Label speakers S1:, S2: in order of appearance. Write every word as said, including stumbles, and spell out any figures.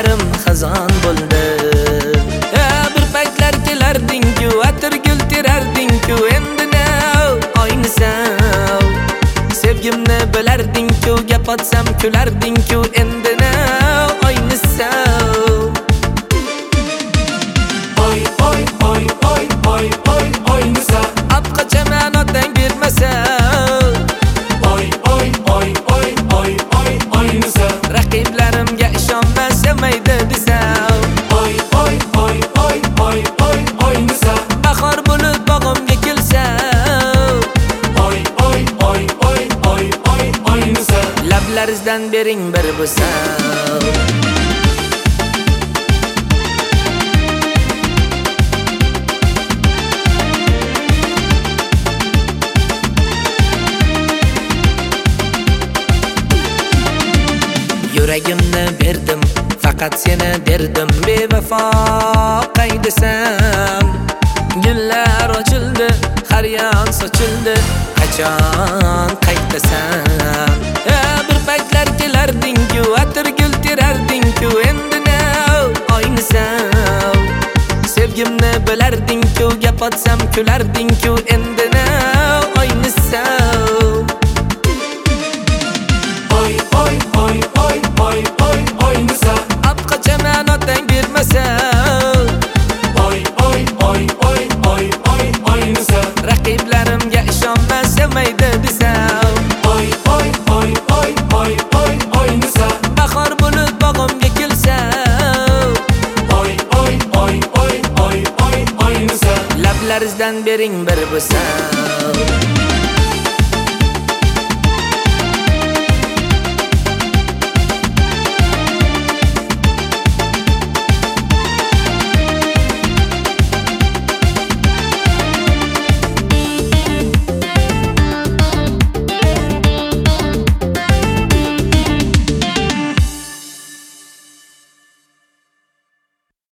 S1: kunlarim xazon bo'ldi. Bir paytlar kelarding-ku, atir gul terarding-ku, endi ne oynisan. Sevgimni bilarding-ku, gap otsam kularding-ku, endi ne oynisan.
S2: Oy oy oy oy oy oy oynisa.
S1: Apqacha men otang bermasa.
S2: Oy oy oy oy oy oy oynisa.
S1: Raqiblarimga ishonmasa mayda desam.
S2: Oy oy oy oy oy oy oynisa.
S1: Bahor bo'lib bog'imga kelsa.
S2: Oy oy oy oy oy oy oynisa.
S1: Lablaringizdan bering bir bo'sam. Yuragimni berdim, faqat seni derdim, bevafo qaydasam. Gullar ochildi, har yon sochildi, qachon qaytasan. Bir paytlar kelarding-ku, atir gul terarding-ku, endi ne oynisan. Sevgimni bilarding-ku, gap otsam kularding-ku, endi ne oynisan.
S2: Oy oy oy oy oy oy oynisa.
S1: Apqacha men otang bermasa.
S2: Oy oy oy oy oy oy oynisa.
S1: Raqiblarimga ishonmasa mayda desam.
S2: Oy oy oy oy oy oy oynisa.
S1: Bahor bo'lib bog'imga kelsa.
S2: Oy oy oy oy oy oy oynisa.
S1: Lablaringizdan bering bir bo'sam.